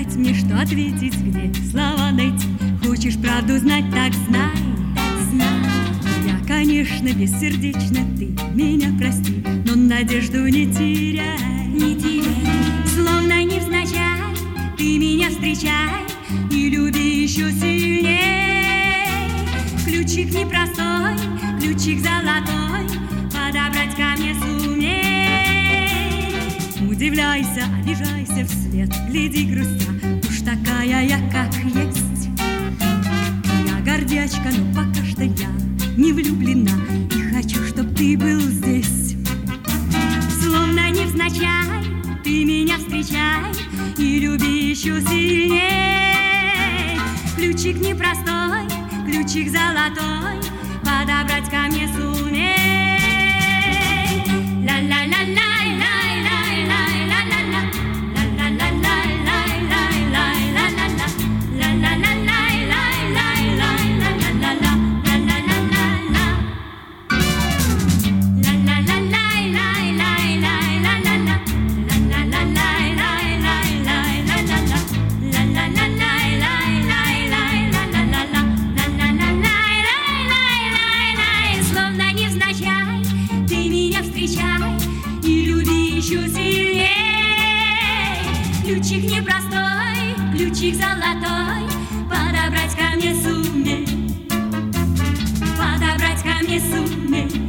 сказать мне, что ответить, где слова найти? Хочешь правду знать, так знай, Я, конечно, бессердечна, ты меня прости, но надежду не теряй, Словно невзначай ты меня встречай и люби еще сильней. Ключик непростой, ключик золотой, подобрать ко мне сумей. Удивляйся, обижайся вслед, гляди грустя, уж такая я, как есть. Я гордячка, но пока что я не влюблена и хочу, чтоб ты был здесь. Словно невзначай ты меня встречай и люби еще сильней. Ключик непростой, ключик золотой, подобрать ко мне сумей. Ключик непростой, ключик золотой, подобрать ко мне сумей, подобрать ко мне сумей.